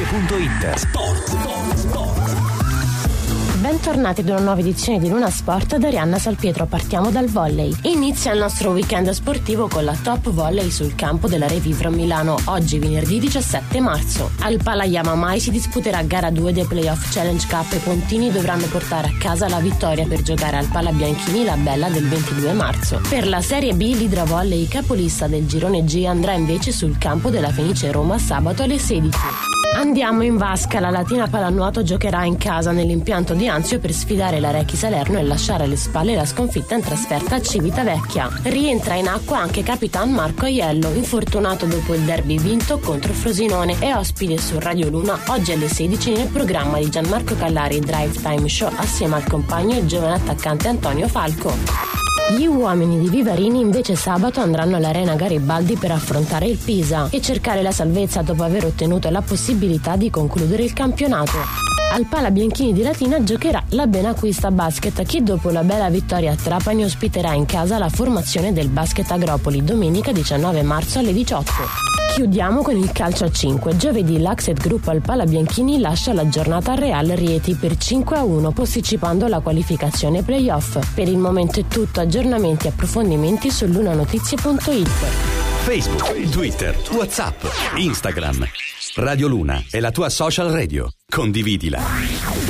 LunaSport.it. Sport. Bentornati ad una nuova edizione di Luna Sport da Arianna Salpietro. Partiamo dal volley. Inizia il nostro weekend sportivo con la top volley sul campo della Revivro a Milano, oggi venerdì 17 marzo. Al Pala Yamamai si disputerà gara 2 dei Playoff Challenge Cup e i puntini dovranno portare a casa la vittoria per giocare al Pala Bianchini la Bella del 22 marzo. Per la Serie B, l'Idra Volley, capolista del girone G, andrà invece sul campo della Fenice Roma sabato alle 16. Andiamo in vasca. La Latina Pallanuoto giocherà in casa nell'impianto di Anzio per sfidare la Rechi Salerno e lasciare alle spalle la sconfitta in trasferta a Civitavecchia. Rientra in acqua anche Capitan Marco Aiello, infortunato dopo il derby vinto contro Frosinone, e ospite su Radio Luna oggi alle 16 nel programma di Gianmarco Callari Drive Time Show assieme al compagno e giovane attaccante Antonio Falco. Gli uomini di Vivarini invece sabato andranno all'Arena Garibaldi per affrontare il Pisa e cercare la salvezza dopo aver ottenuto la possibilità di concludere il campionato. Al Pala Bianchini di Latina giocherà la Benacquista Basket, che dopo la bella vittoria a Trapani ospiterà in casa la formazione del Basket Agropoli domenica 19 marzo alle 18. Chiudiamo con il calcio a 5. Giovedì l'Axet Group al Pala Bianchini lascia la giornata al Real Rieti per 5-1, posticipando la qualificazione playoff. Per il momento è tutto. Aggiornamenti e approfondimenti su lunanotizie.it. Facebook, Twitter, WhatsApp, Instagram. Radio Luna è la tua social radio. Condividila.